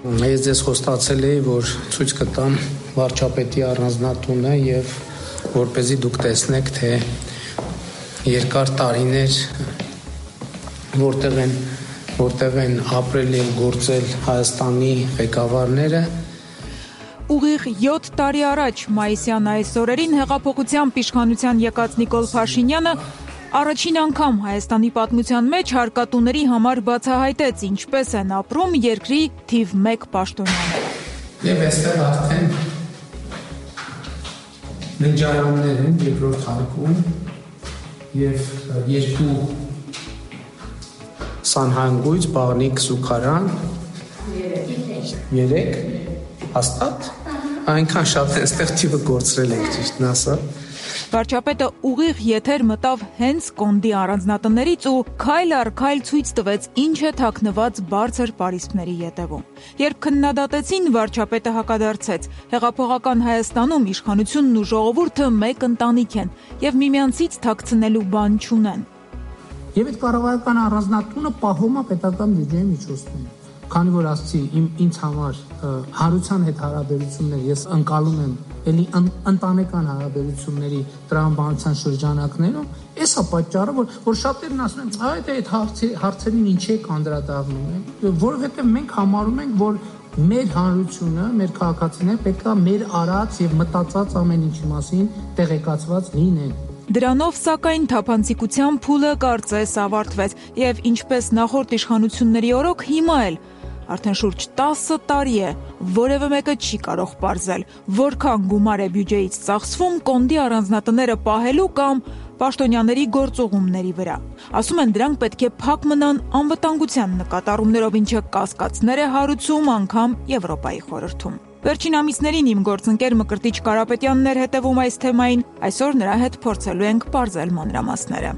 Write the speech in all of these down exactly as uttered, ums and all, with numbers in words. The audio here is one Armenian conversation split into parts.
Ես ձեզ խոստացել էի, որ ցույց կտամ վարչապետի առանձնատունը եւ որպեսզի դուք տեսնեք, թե երկար տարիներ որտեղ են որտեղ են ապրել եւ գործել Հայաստանի ղեկավարները։ Ուղիղ յոթ տարի առաջ մայիսյան այս օրերին հեղափոխությամբ իշխանության եկած Նիկոլ Փաշինյանը առաջին անգամ Հայաստանի պատմության մեջ հարկատուների համար բացահայտեց ինչպես են ապրում երկրի թիվ մեկ պաշտոնյաները։ Եվ այստեղ արդեն ննջարաններ են երկրորդ հարկում եւ երկու Սանհանգույց, բաղնիկ, սուքարան, երեք, հաստատ, այնքան շատ այստեղ թիվը գործրել ենք ճիշտն ասած։ Վարչապետը ուղիղ եթեր մտավ հենց Կոնդի առանձնատներից ու քայլ առ քայլ ցույց տվեց ինչ է թաքնված բարձր պարիսպների ետևում։ Երբ քննադատեցին, վարչապետը հակադարձեց. հեղափոխական Հայաստանում իշխանությունն ու ժողովուրդը մեկ ընտանիք են եւ միմյանցից թաքցնելու բան չունեն։ Եվ այդ կառավարական առանձնատունը պահում է պետական բյուջեի միջոցներ։ Քանի որ ասացի, իմ ինձ համար հարության հետ հարաբերություններ ես ընկալում եմ էլի ընտանեկան հարաբերությունների տրամաբանության շրջանակներում, այս է պատճառը, որ որ շատերն ասում են, այդ այդ հարցերին ինչ է անդրադառնում են, որովհետև մենք համարում ենք, որ մեր հանրությունը, մեր քաղաքացիները պետք է մեր արած եւ մտածած ամեն ինչի մասին տեղեկացված լինեն։ Դրանով, սակայն, թափանցիկության փուլը կարծես ավարտվեց եւ ինչպես նախորդ իշխանությունների օրոք հիմա էլ արդեն շուրջ տասը տարի է որևէ մեկը չի կարող պարզել որքան գումար է բյուջեից ծախսվում Կոնդի առանձնատները պահելու կամ պաշտոնյաների գործուղումների վրա։ Ասում են դրանք պետք է փակ մնան անվտանգության նկատառումներով, ինչը կասկածներ է հարուցում անգամ Եվրոպայի խորհրդում։ Վերջին ամիսներին իմ գործընկեր Մկրտիչ Կարապետյանն էր հետևում այս թեմային, այսօր նրա հետ փորձելու ենք պարզել մանրամասները։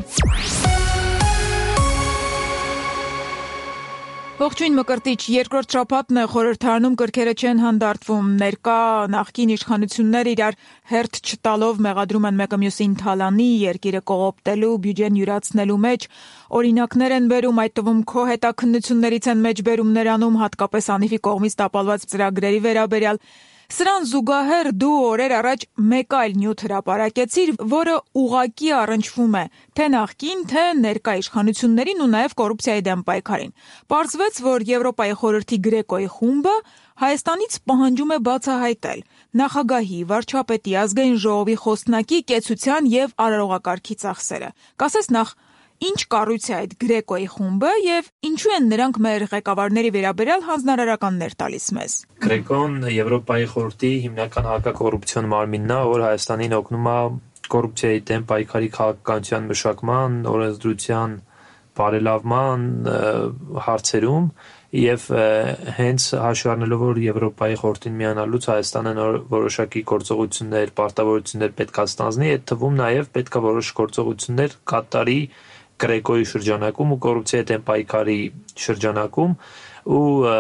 Ողջույն Մկրտիչ, երկրորդ շաբաթն է խորհրդարանում կրքերը չեն հանդարտվում, ներկա նախկին իշխանությունները իրար հերթ չտալով մեղադրում են մեկը մյուսին թալանի, երկիրը կողոպտելու, բյուջեն յուրացնելու մեջ, օրինակներ են բերում, այդ թվում քո հետաքննություններից են մեջբերումներ անում, հատկապես Անիվի կողմից տապալված ծրագրերի վերաբերյալ։ Սրան զուգահեռ դու օրեր առաջ մեկ այլ նյութ հրապարակեցիր, որը ուղղակի առնչվում է թե նախկին, թե ներկա իշխանություններին ու նաև կոռուպցիայի դեմ պայքարին։ Պարզվեց, որ Եվրոպայի խորհրդի Գրեկոյի խումբը Հայաստանից պահանջում է բացահայտել նախագահի, վարչապետի, ազգային ժողովի խոսնակի կեցության եւ արարողակարգի ծախսերը։ Կասես նախ ինչ կառույց է այդ Գրեկոյի խումբը եւ ինչու են նրանք մեր ղեկավարների վերաբերյալ հանձնարարականներ տալիս մեզ։ Գրեկոն Եվրոպայի խորհրդի հիմնական հակակոռուպցիոն մարմինն է, որ Հայաստանին օգնում է կոռուպցիայի դեմ պայքարի քաղաքականության մշակման, օրենսդրության բարելավման հարցերում եւ հենց հաշվի առնելով, որ Եվրոպայի խորհրդին միանալուց Հայաստանը նոր որոշակի գործողություններ, պարտավորություններ պետք է ստանձնի, այդ թվում նաեւ պետք է որոշ գործողություններ կատարի Գրեկոյի շրջանակում ու կոռուպցիայի դեմ պայքարի շրջանակում ու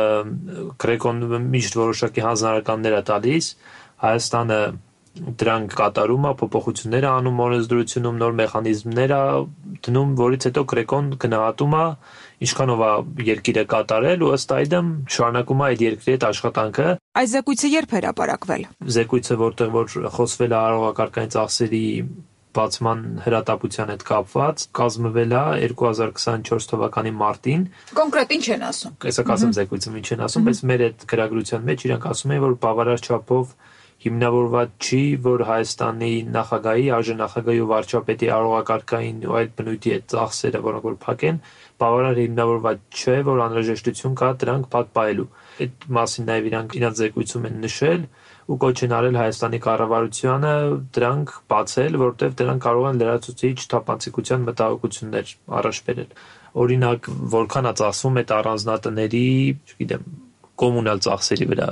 Գրեկոն միշտ որոշակի հանձնարարականներ է տալիս, Հայաստանը դրանք կատարում է, փոփոխություններ է անում օրենսդրությունում, նոր մեխանիզմներ է դնում, որից հետո Գրեկոն գնահատում է ինչքանով է երկիրը կատարել ու ըստ այդմ շարունակում է այդ երկրի հետ աշխատանքը։ Այս զեկույցը երբ հրապարակվել։ Զեկույցը, որտեղ որ խոսվել է արարողակարգային ծախսերի բացման հրատապության հետ կապված, կազմվել է երկու հազար քսանչորս թվականի մարտին։ Կոնկրետ ինչ են ասում։ Այսա կասեմ զեկույցը ինչ են ասում, բայց մեր այդ գրագրության մեջ իրանք ասում են, որ բավարար չափով հիմնավորված չի, որ Հայաստանի նախագահի, արժանախագահի ու վարչապետի արարողակարգային ու այլ բնույթի այդ ծախսերը, որոնք որ փակ են, բավարար հիմնավորված չէ, որ անհրաժեշտություն կա դրանք փակ պահելու։ Այդ մասին նաև իրանք իրանց զեկույցում են նշել ու կոչ են արել Հայաստանի կառավարությանը դրանք բացել, որտեղ դրանք կարող են լրացուցիչ թափանցիկության մտահոգություններ առաջ բերել։ Օրինակ, որքան է ծախսվում այդ առանձնատների, չգիտեմ, կոմունալ ծախսերի վրա։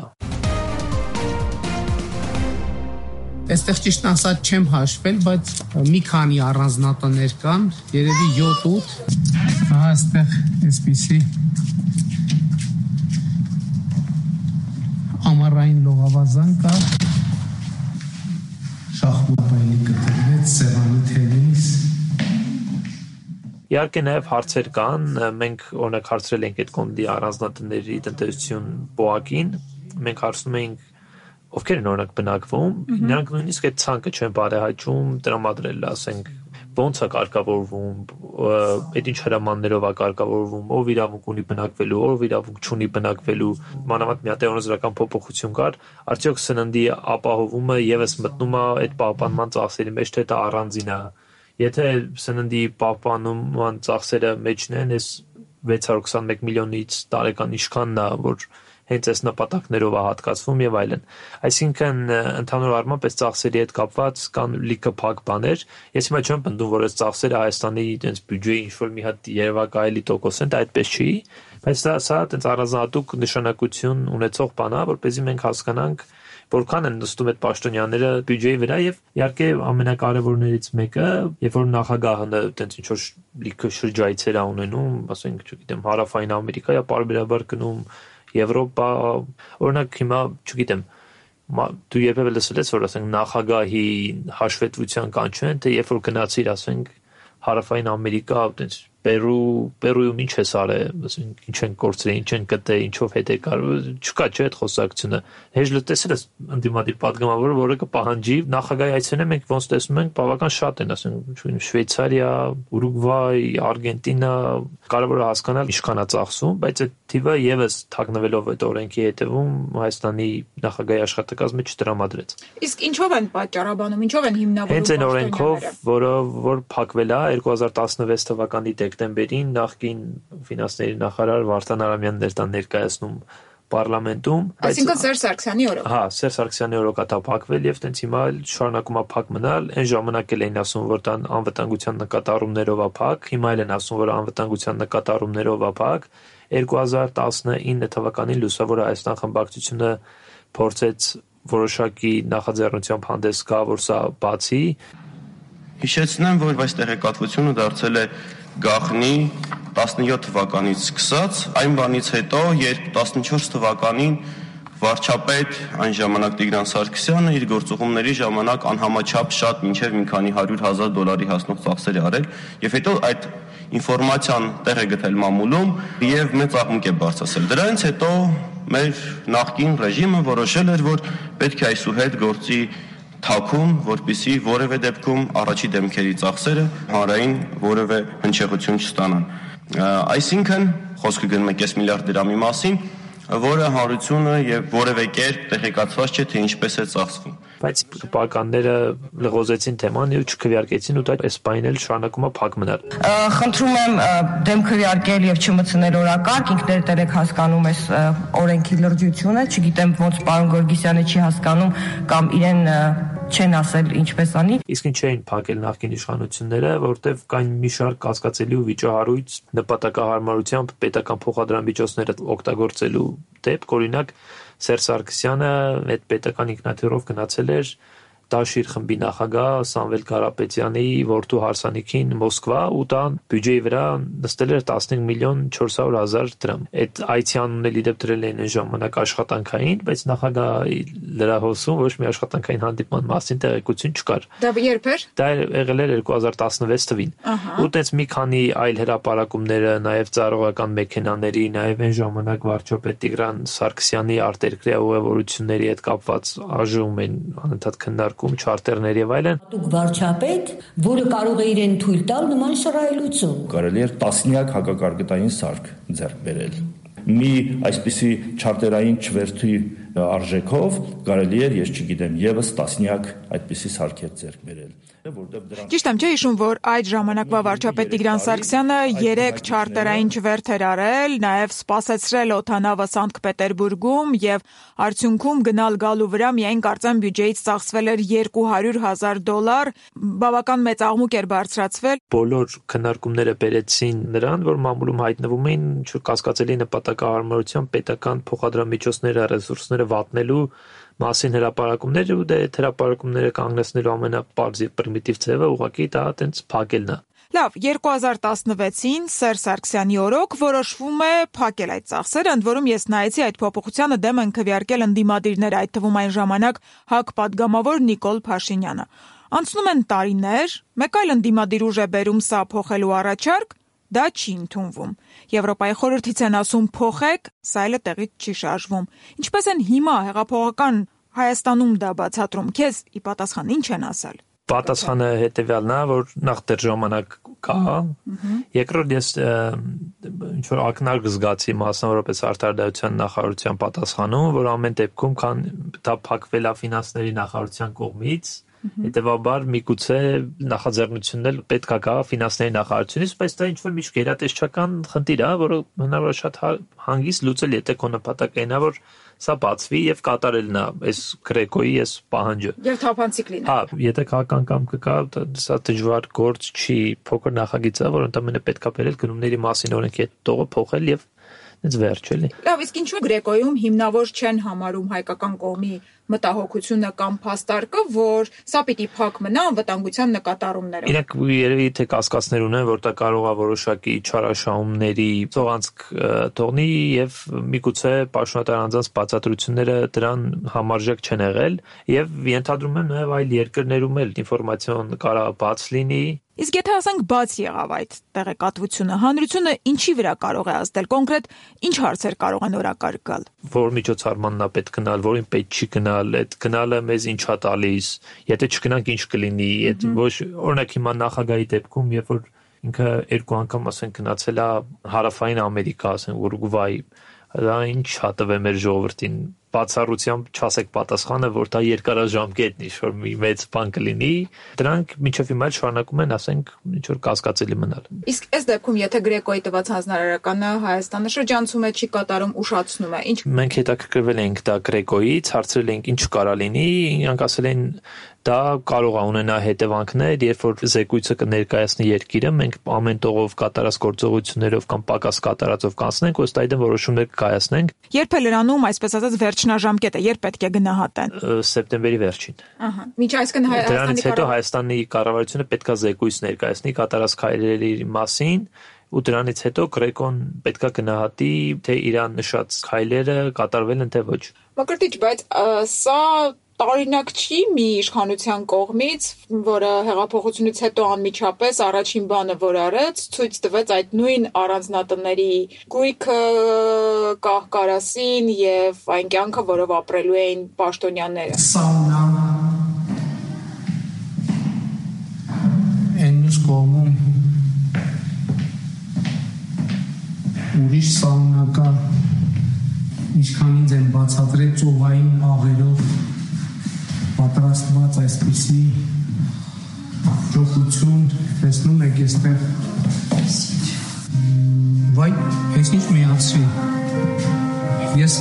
Այստեղ ճիշտ ասած չեմ հաշվել, բայց մի քանի առանձնատներ կան, երևի յոթ-ութ։ Ահա այստեղ այսպիսի ամառային լողավազան կա, շախմատային կտրվեց, սեղանի թենիս։ Իհարկե նաև հարցեր կան, մենք օրինակ հարցրել ենք այդ կոնդի առանձնատների տնտեսություն բոակին, մենք հարցնում էինք ովքեր են օրինակ բնակվում, նրանք նույնիսկ այդ ցանկը չեն բարեհաճում տրամադրել, ասենք, ոնց է կարգավորվում, այդ ինչ հրամաններով է կարգավորվում, ով իրավունք ունի բնակվելու, ով իրավունք չունի բնակվելու, մանավանդ մի հատ օրենսդրական փոփոխություն կար, արդյոք սննդի ապահովումը եւս մտնում է այդ պահպանման ծախսերի մեջ, թե դա առանձին է։ Եթե սննդի պահպանման ծախսերը մեջն են, այս վեց հարյուր քսանմեկ միլիոնից տարեկան ինչքանն է, որ հենց այս նպատակներով է հատկացվում եւ այլն։ Այսինքն ընդհանուր առմամբ այս ծախսերի հետ կապված կան լիքը փակ բաներ։ Ես հիմա չեմ պնդում, որ այս ծախսերը Հայաստանի այդպես բյուջեի ինչ-որ մի հատ երևակայելի տոկոս են, դա այդպես չի, բայց դա սա այդպես առանձնահատուկ նշանակություն ունեցող բան է, որպեսզի մենք հասկանանք որքան են նստում այդ պաշտոնյաները բյուջեի վրա եւ իհարկե ամենակարևորներից մեկը, երբ որ նախագահը այդպես ինչ որ լիքը շրջայցեր է ունենում, ասենք, չգիտեմ, Հարավային Ամերիկա, یا պարբերաբար գնում Եվրոպա, օրինակ հիմա, չգիտեմ, դու երբևէ լսել ես, որ ասենք նախագահի հաշվետվության կանչեն, թե երբ որ գնացիր, ասենք, Հարավային Ամերիկա, այդպես Պերու, Պերույում ինչ ես արել, ասենք, ինչ են կորցրել, ինչ են գտել, ինչով հետ է կար, չկա չէ այդ խոսակցությունը։ Հեշտ լսել ես ընդդիմադիր պատգամավորը, որը կպահանջի նախագահի այցելը մենք ոնց տեսնում ենք, բավական շատ են, ասենք, Շվեյցարիա, Ուրուգվայ, Արգենտինա, կարևոր է հասկանալ ինչքան է ծախսում, բայց այդ թիվը եւս թաքնվելով այդ օրենքի հետևում Հայաստանի նախագահի աշխատակազմը չտրամադրեց։ Իսկ ինչով են պատճառաբանում, ինչով են հիմնավորում։ Հենց այն օրենքով, որը որ փակվել է երկու հազար տասնվեց թվականի դեկտեմբերին, նախկին ֆինանսների նախարար Վարդան Արամյանն էր դա ներկայացնում պարլամենտում։ Այսինքն Սերժ Սարգսյանի օրոք։ Հա, Սերժ Սարգսյանի օրոք է դա փակվել եւ տենց հիմա շարունակում է փակ մնալ։ Այն ժամանակ էլ էին ասում, որ դա անվտանգության նկատառումներով է փակ, հիմա էլ են ասում, որ անվտանգության նկատառումներով է փակ։ երկու հազար տասնինը թվականին Լուսավոր Հայաստան խմբակցությունը փորձեց որոշակի նախաձեռնությամբ հանդես գա, որ սա բացի։ Հիշեցնեմ, որ այս տեղեկատվությունը դարձել է գաղտնի տասնյոթ թվականից սկսած, այն բանից հետո, երբ տասնչորս թվականին վարչապետ այն ժամանակ Տիգրան Սարգսյանը իր գործողումների ժամանակ անհամաչափ շատ մինչև մի քանի հարյուր հազար դոլարի հասնող ծախսեր է արել, եւ հետո այդ ինֆորմացիան տեղ է գտել մամուլում եւ մեծ աղմուկ է բարձրացել։ Դրանից հետո մեր նախկին ռեժիմը որոշել էր, որ պետք է այսուհետ գործի թաքուն, որպեսզի որևէ դեպքում առաջի դեմքերի ծախսերը հանրային որևէ հնչեղություն չստանան։ Այսինքն խոսքը գնում է կես միլիարդ դրամի մասին, որը հանրությունը եւ որևէ կերպ տեղեկացված չէ, թե ինչպես է ծախսվում։ Բայց պարկանները լղոզեցին թեման եւ չքվեարկեցին ու դա այս բանն էլ շարունակում է փակ մնալ։ Խնդրում եմ դեմ քվեարկել եւ չմտցնել օրակարգ, ինքներդ եք հասկանում այս օրենքի լրջությունը, չգիտեմ ոնց պարոն Գորգիսյանը չի հասկանում կամ իրեն չեն ասել ինչպես անի։ Իսկ ինչ էին փակել նախկին իշխանությունները, որտեվ կային մի շարք կասկածելի ու վիճահարույց նպատակահարմարությամբ պետական փոխադրամիջոցները օգտագործելու դեպք, օրինակ Սերժ Սարգսյանը այդ պետական ինքնաթիռով գնացել էր Դաշիր խմբի նախագահ Սամվել Կարապետյանի որդու հարսանիքին Մոսկվա ու դա բյուջեի վրա նստել էր տասնհինգ միլիոն չորս հարյուր հազար դրամ։ Այդ այցի անունն էլ իդեպ դրել էին այն ժամանակ աշխատանքային, բայց նախագահի լրահոսում ոչ մի աշխատանքային հանդիպման մասին տեղեկություն չկար։ Դա երբ էր։ Դա եղել էր երկու հազար տասնվեց թվին։ Ու տենց մի քանի այլ հրապարակումները, նաև ծառայողական մեքենաների, նաև այն ժամանակ վարչապետ Տիգրան Սարգսյանի արտերկրյա ուղևորությունների հետ կապված արժում են անընդհատ քննարկում չարտերներ եւ այլն։ Դուք վարչապետ, որը կարող է իրեն թույլ տալ նման շռայլություն։ Կարելի էր տասնյակ հակակարգտային սարք ձեռք բերել։ Մի այսպիսի չարտերային չվերթի արժեքով կարելի էր, ես չգիտեմ, եւս տասնյակ այդպիսի սարքեր ձեռք բերել։ Ճիշտ եմ, չէ՞ հիշում, որ այդ ժամանակվա վարչապետ Տիգրան Սարգսյանը երեք չարտերային չվերթ էր արել, նաև սպասեցրել օդանավը Սանկտ Պետերբուրգում եւ արդյունքում գնալ գալու վրա միայն կարծեմ բյուջեից ծախսվել էր երկու հարյուր հազար դոլար, բավական մեծ աղմուկ էր բարձրացվել։ Բոլոր քննարկումները բերեցին նրան, որ մամուլում հայտնվում էին կասկածելի նպատակահարմարությամբ պետական փոխադրամիջոցները, ռեսուրսները վատնելու մասին հրապարակումներ ու դե հրապարակումները կանգնեցնելու ամենապարզ եւ պրիմիտիվ ձևը ուղղակի դա այտենց փակելն է։ Լավ, երկու հազար տասնվեցին Սերժ Սարգսյանի օրոք որոշվում է փակել այդ ծախսերը, ընդ որում ես նայեցի այդ փոփոխությանը դեմ են քվեարկել ընդդիմադիրներ, այդ թվում այն ժամանակ ՀԱԿ պատգամավոր Նիկոլ Փաշինյանը։ Անցնում են տարիներ, մեկ այլ ընդդիմադիր ուժ է բերում սա փոխելու առաջարկ, դա չի ընդունվում։ Եվրոպայի խորհրդից են ասում փոխեք, սա էլ տեղից չի շարժվում։ Ինչպես են հիմա հեղափոխական Հայաստանում դա բացատրում, քեզ ի պատասխան ինչ են ասել։ Պատասխանը հետևյալն է, որ նախ դեռ ժամանակ կա, երկրորդ ես ինչ որ ակնարկ զգացի մասնավորապես արտարդարության նախարարության պատասխանում, որ ամեն դեպքում քան դա փակվել է ֆինանսների նախարարության կողմից, հետևաբար միգուցե նախաձեռնությունն էլ պետք է գա ֆինանսների նախարարությունից, բայց դա ինչ որ միշտ գերատեսչական խնդիր է, որը հնարավոր շատ հանգիստ լուծել, եթե քո նպատակը այնա որ սա բացվի եւ կատարելն է այս գրեկոյի այս պահանջը։ Եվ թափանցիկ լինի։ Հա, եթե քաղաքական կամքը կա, սա դժվար գործ չի, փոքր նախագիծ է, որ ընդամենը պետք է բերել գնումների մասին օրենքի հետ տողը փոխել եւ դից վերջ էլի։ Լավ, իսկ ինչու գրեկոյում հիմնավոր չեն համարում հայկական կողմի մտահոգությունը կամ փաստարկը, որ սա պիտի փակ մնա անվտանգության նկատառումներով։ Իրենք երևի թե կասկածներ ունեն, որ դա կարող է որոշակի չարաշահումների ծողանցք թողնի եւ միգուցե պաշտոնատար անձանց բացատրությունները դրան համարժեք չեն եղել եւ ենթադրում եմ նաեւ այլ երկրներում էլ ինֆորմացիոն կարող բաց լինի։ Իսկ եթե ասենք բաց եղավ այդ տեղեկատվությունը, հանրությունը ինչի վրա կարող է ազդել, կոնկրետ ինչ հարցեր կարող են օրակարգ գալ։ Որ միջոցառմանն է պետք գնալ, որին պետք չի գնալ, այդ գնալը մեզ ինչ է տալիս, եթե չգնանք ինչ կլինի, այդ ոչ օրինակ հիմա նախագահի դեպքում, երբ որ ինքը երկու անգամ ասենք գնացել է հարավային Ամերիկա, ասենք Ուրուգվայ, դա ինչ հատվել մեր ժողովրդին, բացառությամբ չասեք պատասխանը, որ դա երկարաժամկետ ինչ որ մի մեծ բան կլինի, դրանք մինչև հիմա շարունակում են, ասենք, ինչ որ կասկածելի մնալ։ Իսկ այս դեպքում, եթե գրեկոյի տված հանձնարարականը Հայաստանը շրջանցում է, չի կատարում, ուշացնում է, ինչ։ Մենք հետաքրքրվել ենք դա գրեկոյից, հարցրել ենք ինչ կարա լինի, իրանք ասել են դա կարող է ունենա հետևանքներ, երբ որ զեկույցը կներկայացնի երկիրը, մենք ամեն տողով կատարած գործողություններով կամ պակաս կատարածով կանցնենք, ըստ այդմ որոշումներ կկայացնենք։ Երբ է լրանում, այսպես ասած, վերջնաժամկետը, երբ պետք է գնահատեն։ Սեպտեմբերի վերջին։ Ահա։ Մինչ այսքան Հայաստանի հետո Հայաստանի կառավարությունը պետք է զեկույց ներկայացնի կատարած քայլերի մասին, ու դրանից հետո գրեկոն պետք է գնահատի, թե իրան նշած քայլերը կատարվել են թե ոչ։ Մկրտիչ, բայց սա տարօրինակ չի մի իշխանության կողմից, որը հեղափոխությունից հետո անմիջապես առաջին բանը որ արեց, ցույց տվեց այդ նույն առանձնատների գույքը, կահկարասին եւ այն կյանքը, որով ապրելու էին պաշտոնյաները։ Սաունա Էնուս կողմում ուրիշ սաունա կա, ինչքան ինձ են բացատրել ծովային աղերով պատրաստված այսպիսի ջոկություն, տեսնում եք այստեղ։ Վայ, ես ինչ միացրի։ Ես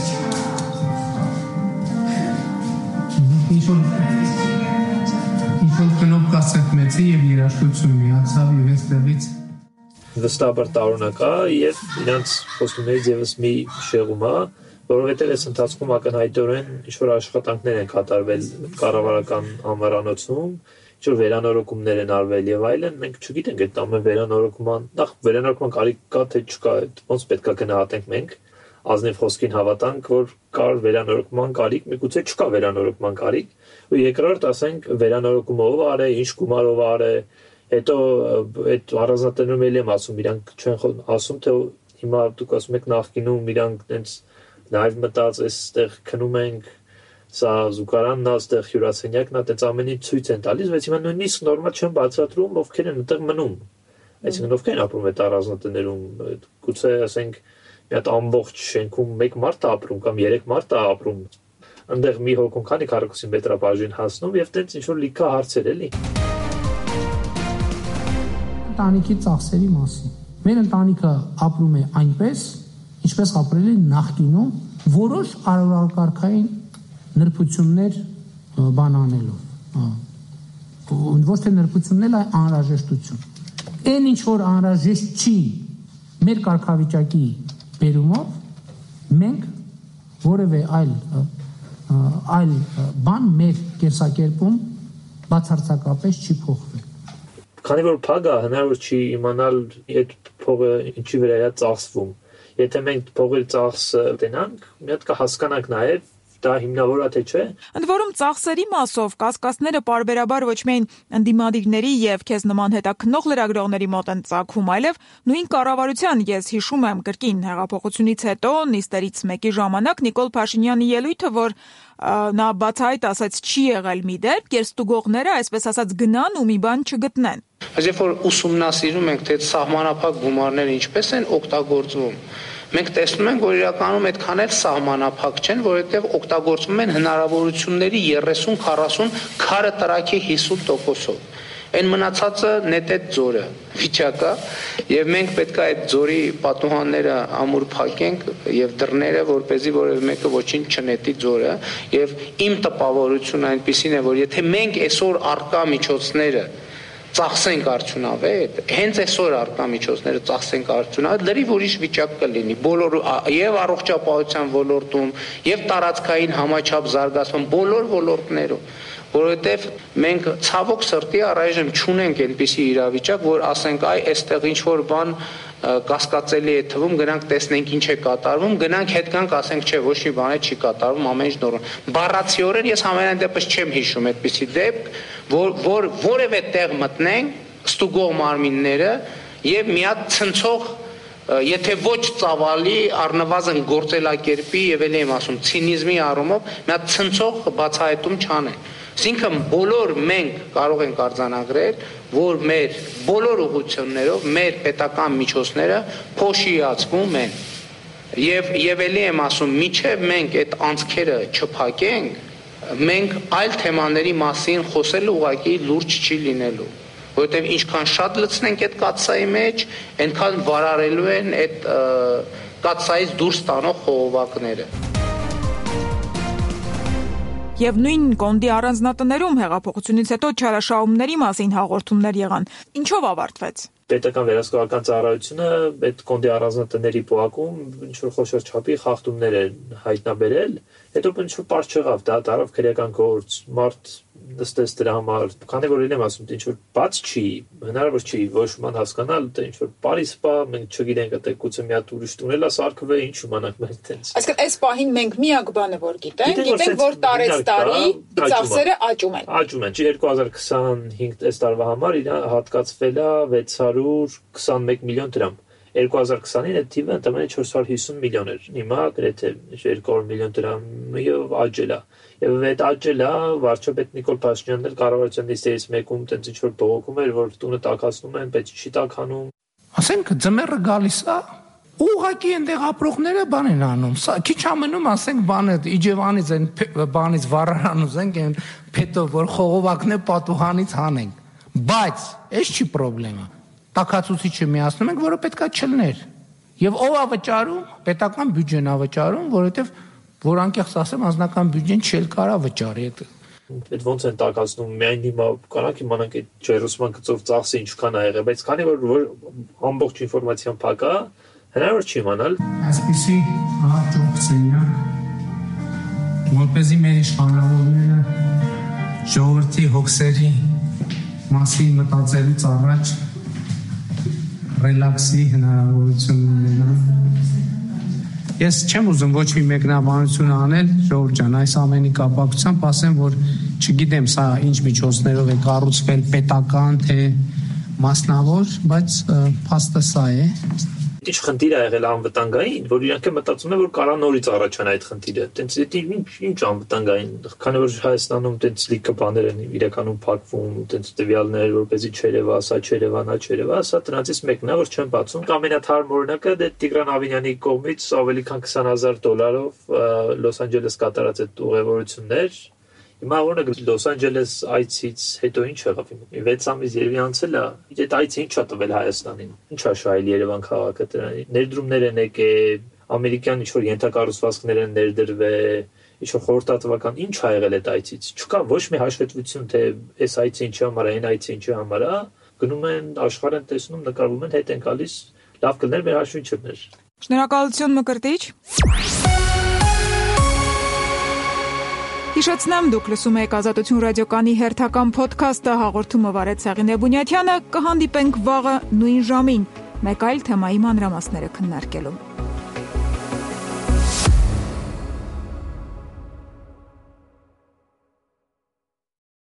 ինչ-որ ինչ-որ կնոպկա սեղմեցի և երաշխություն միացավ և այստեղից վստահաբար տարօրինակ է եւ իրանց խոստումներից եւս մի շեղում է, որովհետև այս ընթացքում ակնհայտորեն ինչ-որ աշխատանքներ են կատարվել կառավարական ամառանոցում, ինչ-որ վերանորոգումներ են արվել եւ այլն, մենք չգիտենք այդ ամեն վերանորոգման, նախ վերանորոգման կարիք կա թե չկա, ոնց պետք է գնահատենք մենք, ազնիվ խոսքին հավատանք, որ կար վերանորոգման կարիք, միգուցե չկա վերանորոգման կարիք, ու երկրորդ ասենք վերանորոգումը ով արե, ինչ գումարով արե, հետո այդ առանձնատներում էլ եմ ասում, իրանք չեն ասում թե հիմա դուք ասում եք նախկինում իրանք այնց Նաև մտած այստեղ քնում ենք, սա զուգարանն է, այստեղ հյուրասենյակն է, այդպես ամեն ինչ ցույց են տալիս, բայց հիմա նույնիսկ նորմալ չեն բացատրում, ովքեր են այդտեղ մնում։ Այսինքն ովքեր են ապրում այդ առանձնատներում, գուցե ասենք մի հատ ամբողջ շենքում մեկ մարդ է ապրում կամ երեք մարդ է ապրում։ Այնտեղ մի հոգուն քանի քառակուսի մետրաբաժին հասնում եւ տենց ինչ որ լիքա հարցեր էլի։ Ընտանիքի ծախսերի մասին։ Մեր ընտանիքը ապրում է այնպես, ինչպես ապրել է նախկինում, որոշ արարողակարգային նրբություններ բան անելով։ Ոչ թե նրբություններ, այլ անհրաժեշտություն։ Այն ինչ որ անհրաժեշտ չի մեր կարգավիճակի բերումով, մենք որևէ այլ այլ բան մեր կերսակերպում բացարձակապես չի փոխվել։ Քանի որ փագա հնարավոր չի իմանալ այդ փողը ինչի վրա է ծախսվում։ Եթե մենք փողի ծախսը տենանք, մի հատ կհասկանանք նաև դա հիմնավոր է թե չէ։ Ընդ որում ծախսերի մասով կասկածները պարբերաբար ոչ միայն ընդդիմադիրների եւ քեզ նման հետաքննող լրագրողների մոտ են ծագում, այլև նույն կառավարության։ Ես հիշում եմ կրկին հեղափոխությունից հետո նիստերից մեկի ժամանակ Նիկոլ Փաշինյանի ելույթը, որ նա բացահայտ ասաց չի եղել մի դեպք, երբ ստուգողները, այսպես ասած, գնան ու մի բան չգտնեն։ Բայց երբ որ ուսումնասիրում ենք, թե սահմանափակ գումարները ինչպես են օգտագործվում, մենք տեսնում ենք, որ իրականում այդքան էլ սահմանափակ չեն, որովհետև օգտագործվում են հնարավորությունների երեսուն քառասուն քարը տրակի հիսուն տոկոսով։ Այն մնացածը նետեց ձորը, վիճակա, եւ մենք պետք է այդ ձորի պատուհանները ամուր փակենք եւ դռները, որպեսզի որևէ մեկը ոչինչ չնետի ձորը, եւ իմ տպավորությունը այնպեսին է, որ եթե մենք այսօր արկա միջոցները ծախսենք արդյունավետ, հենց այսօր արկա միջոցները ծախսենք արդյունավետ, լրիվ ուրիշ վիճակ կլինի բոլոր եւ առողջապահության ոլորտում, եւ տարածքային համաչափ զարգացման բոլոր ոլորտներում, որովհետեւ մենք ցավոք սրտի առայժմ չունենք այնպիսի իրավիճակ, որ ասենք այ այստեղ ինչ որ բան կասկածելի է թվում, գնանք տեսնենք ինչ է կատարվում, գնանք հետ գանք ասենք չէ, ոչ մի բան չի կատարվում, ամեն ինչ նորմալ։ Բառացիորեն ես ամենայն դեպս չեմ հիշում այդպիսի դեպք, որ որ որևէ տեղ մտնենք, ստուգող մարմինները եւ մի հատ ցնցող, եթե ոչ ծավալի, առնվազն գործելակերպի եւ ելի եմ ասում ցինիզմի առումով մի հատ ցնցող բացահայտում չանեն։ Այսինքն բոլոր մենք կարող ենք արձանագրել, որ մեր բոլոր ուղղություններով մեր պետական միջոցները փոշիացվում են։ Եվ եւ ելի եմ ասում, միչեւ մենք այդ անցքերը չփակենք, մենք այլ թեմաների մասին խոսելու ուղղակի լուրջ չի լինելու, որովհետեւ ինչքան շատ լցնենք այդ կաթսայի մեջ, այնքան վարարելու են այդ կաթսայից դուրս տանող խողովակները։ Եվ նույն կոնդի առանձնատներում հեղափոխությունից հետո չարաշահումների մասին հաղորդումներ եղան։ Ինչով ավարտվեց։ Պետական վերահսկողական ծառայությունը այդ կոնդի առանձնատների պոակում ինչ որ խոշոր չափի խախտումներ են հայտնաբերել, հետո ինչ որ պարզ չեղավ, դա դարավ քրեական գործ, մարդ նստեց դրա համար, քանի որ ինեմ ասում, ինչ որ բաց չի, հնարավոր չի ոչ ման հասկանալ, դա ինչ որ Փարիզ սպա, մենք չգիտենք, դա գուցե մի հատ ուրիշ տունել է սարքվել, ինչ իմանանք մենք տենց։ Այսինքն այս պահին մենք միակ բանը որ գիտենք, գիտենք որ տարեց տարի ծախսերը աճում են։ Աճում են, չի երկու հազար քսանհինգ այս տարվա համար իր հատկացվել է վեց հարյուր քսանմեկ միլիոն դրամ։ երկու հազար քսանին այդ թիվը ընդամենը չորս հարյուր հիսուն միլիոն էր։ Հիմա գրեթե երկու հարյուր միլիոն դրամով աճել է։ Եվ այդ աճելը վարչապետ Նիկոլ Փաշինյանն էլ կառավարության նիստերից մեկում տենց ինչ որ բողոքում էր, որ տունը տաքացնում են, բայց չի տաքանում։ Ասենք ձմեռը գալիս է, ուղղակի այնտեղ ապրողները բան են անում։ Սա քիչ ամենում ասենք բանը Իջևանից այն բանից վառարանուց ենք այն փետով, որ խողովակն է պատուհանից հանենք։ Բայց այս չի խնդրեմը։ Տաքացուցիչը միացնում ենք, որը պետքա չլներ։ Եվ ով է վճարում, պետական բյուջեն է վճարում, որովհետև որ անկեղծ ասեմ, անձնական բյուջեն չել կարա վճարի այդ։ Այդ ոնց են տաքացնում, միայն հիմա կարանք իմանանք այդ ջերուսման գծով ծախսը ինչքան է եղել, բայց քանի որ ամբողջ ինֆորմացիան փակ է, հնարավոր չի իմանալ։ Այսպիսի հաջող սենյակ, որպեսզի մեր իշխանավորները ժողովրդի հոգսերի մասին մտածելուց առաջ ռելաքսի հնարավորություն ունենան։ Ես չեմ ուզում ոչ մի մեկնաբանություն անել, Ժողովուրդ ջան, այս ամենի կապակցությամբ ասեմ, որ չգիտեմ սա ինչ միջոցներով է կառուցվել պետական թե մասնավոր, բայց փաստը սա է։ Ինչ խնդիր է եղել անվտանգային, որ իրանք մտածում են, որ կարա նորից առաջանա այդ խնդիրը։ Տենց ինչ ինչ անվտանգային, քանի որ Հայաստանում տենց լիքը բաներ են իրականում փակվում, տենց տվյալներ, որպեսզի չերևա, սա չերևա, նա չերևա, սա դրանից մեկն է, որ չեն բացում։ Ամենաթարմ օրինակը դե Տիգրան Ավինյանի կողմից ավելի քան քսան հազար դոլարով Լոս Անջելես կատարած այդ ուղևորություններ։ Հիմա օրինակ Լոս Անջելես այցից հետո ինչ եղավ։ վեց ամիս երևի անցել է, այդ այցը ինչ է տվել Հայաստանին։ Ինչ է շահել Երևան քաղաքը դրանի։ Ներդրումներ են եկել, ամերիկյան ինչ որ ենթակառուցվածքներ են ներդրվել, ինչ որ խորհրդատվական ինչ ա եղել այդ այցից։ Չկա ոչ մի հաշվետվություն, թե այս այցը ինչի համար է, այն այցը ինչի համար է, գնում են աշխարհ են տեսնում, նկարվում են, հետ են գալիս, լավ կլներ մեր հաշվիչներ։ Շնորհակալություն Մկրտիչ։ Հիշեցնեմ, դուք լսում եք Ազատություն ռադիոկայանի հերթական փոդքասթը, հաղորդումը վարեց Սաղինե Բունյաթյանը, կհանդիպենք վաղը նույն ժամին, մեկ այլ թեմայի մանրամասները քննարկելու։